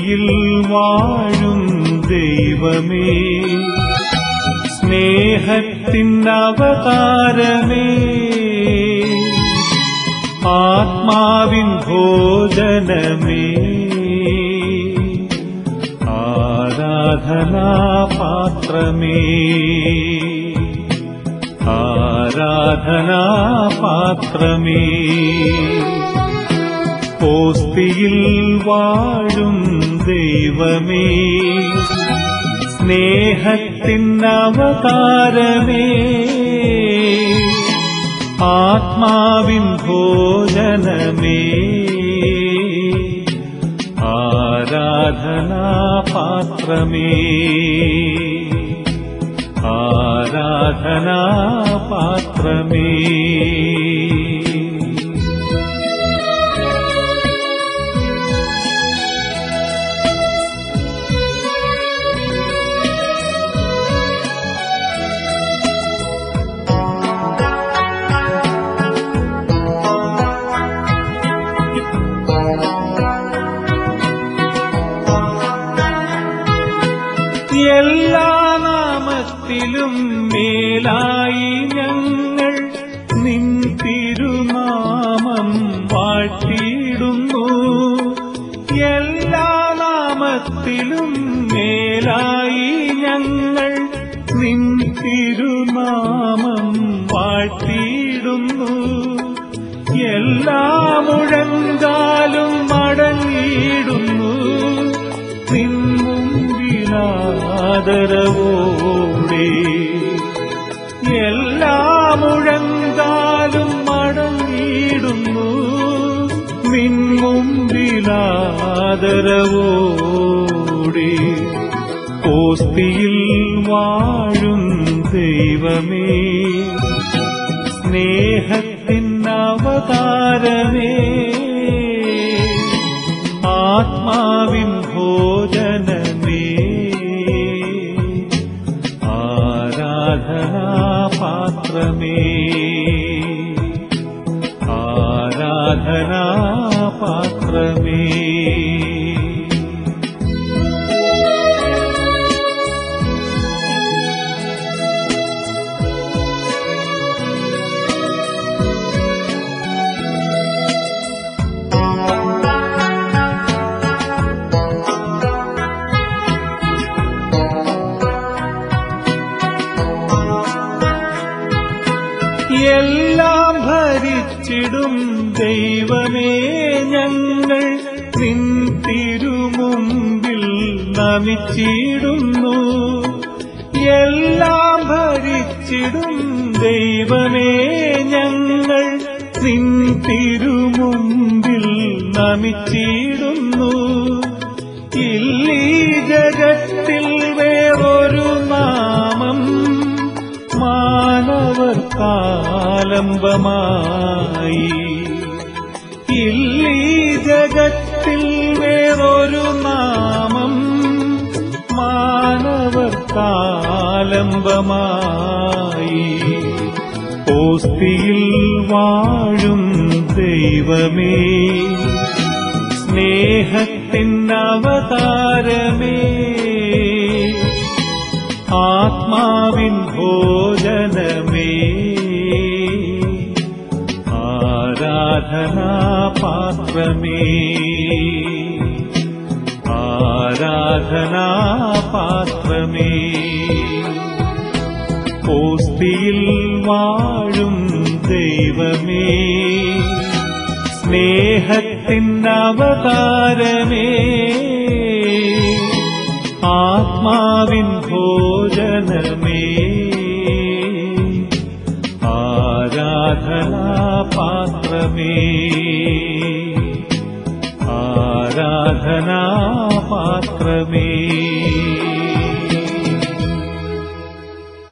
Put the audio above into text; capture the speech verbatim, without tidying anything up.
ഓസ്തിയിൽ വാഴും ദൈവമേ, സ്നേഹത്തിൻ അവതാരമേ, ആത്മാവിൻ ഭോജനമേ, ആരാധനാപാത്രമേ, ആരാധനാപാത്രമേ, ഓസ്തിയിൽ വാഴും ദൈവമേ, സ്നേഹത്തിൻ അവതാരമേ, ആത്മാവിൻ ഭോജനമേ, ആരാധനാപാത്രമേ, ആരാധനാപാത്രമേ. എല്ലാ നാമത്തിലും മേലായി ഞങ്ങൾ നിൻ തിരുനാമം വാഴ്ത്തിയിടുന്നു. എല്ലാ നാമത്തിലും മേലായി ഞങ്ങൾ നിൻ തിരുനാമം വാഴ്ത്തിയിടുന്നു. എല്ലാ മുഴങ്കാലും മടങ്ങിയിടുന്നു നിൻ ആദരവോടെ. എല്ലാ മുഴങ്കാലും മടങ്ങിയിടുന്നു നിൻ മുമ്പിലാദരവോടെ. ഓസ്തിയിൽ വാഴും ദൈവമേ, സ്നേഹത്തിൻ അവതാരമേ, ആത്മാവിൻ ഭോജനമേ, ആരാധനാപാത്രമേ, ആരാധനാപാത്രമേ. എല്ലാം ഭരിച്ചിടും ദൈവമേ, ഞങ്ങൾ നിൻ തിരുമുമ്പിൽ നമിച്ചിടുന്നു. എല്ലാം ഭരിച്ചിടും ദൈവമേ, ഞങ്ങൾ നിൻ തിരുമുമ്പിൽ നമിച്ചിടുന്നു. ഇല്ലീ ജഗത്തിൽ വേറൊരു നാമം മാനവർക്കാലംബമായി. ഇല്ലീ ജഗത്തിൽ വേറൊരു നാമം മാനവർക്കാലംബമായി. ഓസ്തിയിൽ വാഴും ദൈവമേ, സ്നേഹത്തിൻ അവതാരമേ, ആത്മാവിൻ ഭോജനമേ, ആരാധനാപാത്രമേ, ആരാധനാപാത്രമേ. ഓസ്തിയിൽ വാഴും ദൈവമേ, സ്നേഹത്തിൻ അവതാരമേ, ആത്മാവിൻ ഭോജനമേ, ആരാധനാപാത്രമേ, ആരാധനാപാത്രമേ.